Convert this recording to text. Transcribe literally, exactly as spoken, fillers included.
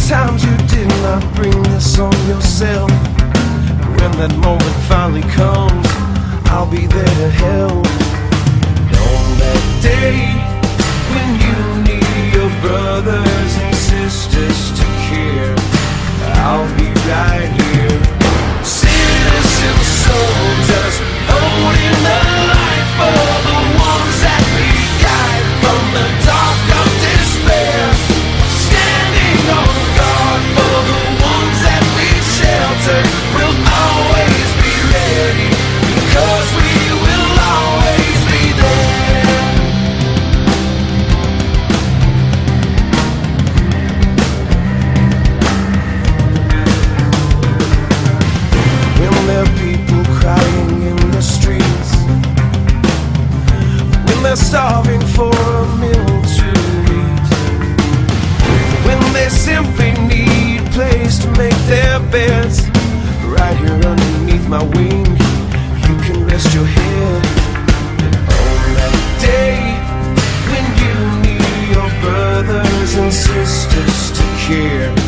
Sometimes you did not bring this on yourself. When that moment finally comes, I'll be there to help. On that day when you need your brothers and sisters to care, I'll be right here. Citizen soldiers, holding the light for the ones that we guide from the dark of despair. Standing on guard for the ones that we shelter. We'll always be ready, because we will always be there. When there are people crying in the streets, when they're starving for a meal to eat, when they simply need a place to make their beds, right here underneath my wing, you can rest your head. On that day when you need your brothers and sisters to care,